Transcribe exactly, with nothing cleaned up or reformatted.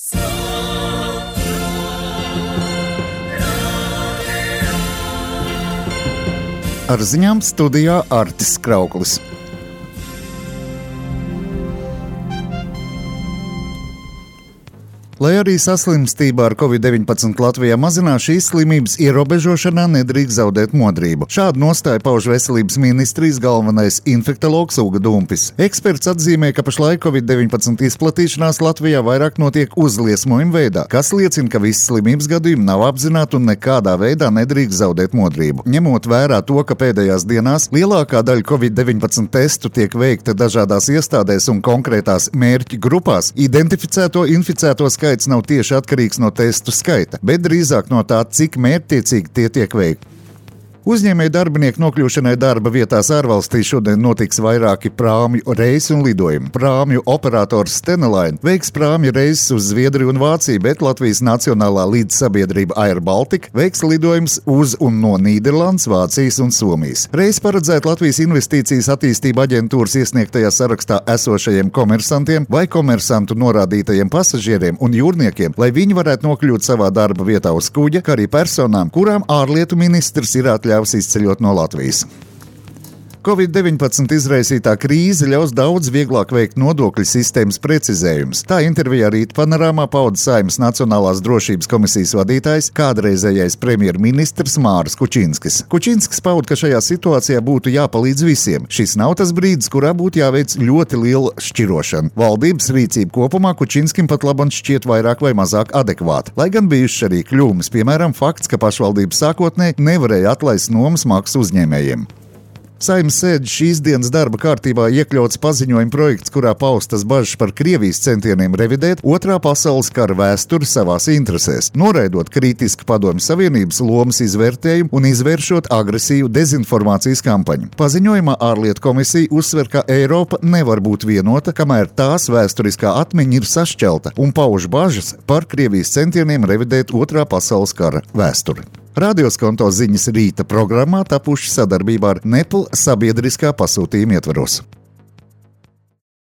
Ar ziņām studijā Artis Krauklis. Lai arī saslimstība ar covid deviņpadsmit Latvijā mazinās, šīs slimības ierobežošanā nedrīkst zaudēt modrību. Šādu nostāju pauž veselības ministrijas galvenais infektologs Uga Dumpis. Eksperts atzīmē, ka pašlaik covid deviņpadsmit izplatīšanās Latvijā vairāk notiek uzliesmojuma veidā, kas liecina, ka visi slimības gadījumi nav apzināti un nekādā veidā nedrīkst zaudēt modrību. Ņemot vērā to, ka pēdējās dienās lielākā daļa covid deviņpadsmit testu tiek veikta dažādās iestādēs un konkrētās mērķu grupās, identificēto inficēto skaits nav tieši atkarīgs no testu skaita, bet drīzāk no tā, cik mērķtiecīgi tie tiek veikti. Uzņēmēju darbinieku nokļūšanai darba vietās ārvalstī šodien notiks vairāki prāmju reisi un lidojumi. Prāmju operators Stena-Line veiks prāmju reisus uz Zviedriju un Vāciju, bet Latvijas Nacionālā līdzsabiedrība Air Baltica veiks lidojums uz un no Nīderlandes, Vācijas un Somijas. Reisi paredzēt Latvijas Investīcijas attīstība aģentūras iesniegtajā sarakstā esošajiem komersantiem vai komersantu norādītajiem pasažieriem un jūrniekiem, lai viņi varētu nokļūt savā darba vietā uz kuģa, kā arī personām, kurām ārlietu ministrs ir atļauts izceļot no Latvijas. covid deviņpadsmit izraisītā krīze ļaus daudz vieglāk veikt nodokļu sistēmas precizējumus. Tā intervijā Rīt panorāmā pauda Saeimas Nacionālās drošības komisijas vadītājs, kādreizējais premjerministrs Māris Kučinskis. Kučinskis pauda, ka šajā situācijā būtu jāpalīdz visiem. Šis nav tas brīdis, kurā būtu jāveic ļoti liela šķirošana. Valdības rīcība kopumā Kučinskim pat labam šķiet vairāk vai mazāk adekvāta, lai gan bijušas arī kļūmes, piemēram, fakts, ka pašvaldības sākotnēji nevarēja atlaist nomas maksu uzņēmējiem. Saeimas sēdes šīs dienas darba kārtībā iekļauts paziņojuma projekts, kurā paustas bažas par Krievijas centieniem revidēt Otrā pasaules kara vēsturi savās interesēs, noraidot kritisku Padomju Savienības lomas izvērtējumu un izvēršot agresīvu dezinformācijas kampaņu. Paziņojumā ārlietu komisija uzsver, ka Eiropa nevar būt vienota, kamēr tās vēsturiskā atmiņa ir sašķelta, un pauž bažas par Krievijas centieniem revidēt Otrā pasaules kara vēsturi. Radioskonto ziņas rīta programmā tapuši sadarbībā ar Nepal sabiedriskā pasūtījuma ietvaros.